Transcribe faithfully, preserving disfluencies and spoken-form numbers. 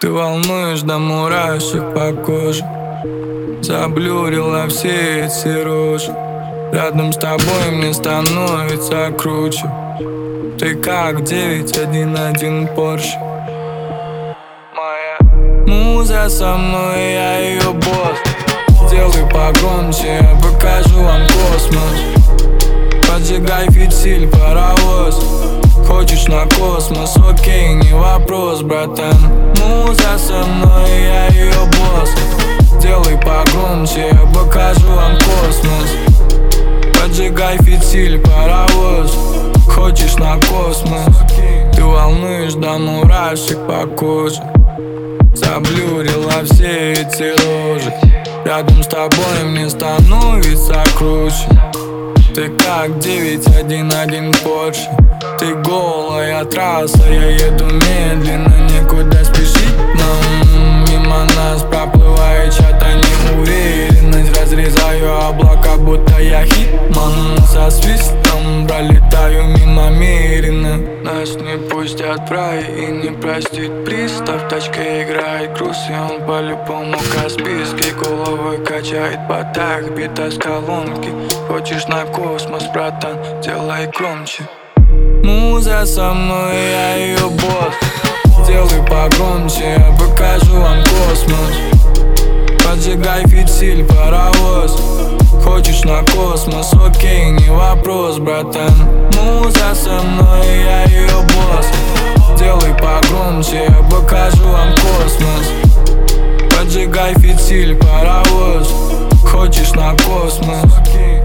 Ты волнуешь до мурашек по коже, заблюрила все эти рожи. Рядом с тобой мне становится круче. Ты как девять один один Порше. Моя муза со мной, я ее босс. Делай погромче, я покажу вам космос. Поджигай фитиль, паровоз. Хочешь на космос, окей, не вопрос, братан. Муза со мной, я ее босс. Делай погромче, я покажу вам космос. Поджигай фитиль, паровоз. Хочешь на космос. Ты волнуешь до мурашек по коже, заблюрила все эти рожи. Рядом с тобой мне становится круче. Ты как девять один один Порше. Ты голая трасса, я еду медленно, некуда спешить нам. Мимо нас проплывает чья-то неуверенность. Разрезаю облака, будто я хитман. Со свистом пролетаю мимо меренно. Нас не пустят в рай и не простит пристав. В тачке играет груз, и он по-любому Каспийский. Головой качает потак, бита с колонки. Хочешь на космос, братан, делай громче. Муза со мной, я ее босс. Делай погромче, я покажу вам космос. Поджигай фитиль, паровоз. Хочешь на космос, окей, не вопрос, братан. Муза со мной, я ее босс. Делай погромче, я покажу вам космос. Поджигай фитиль, паровоз. Хочешь на космос.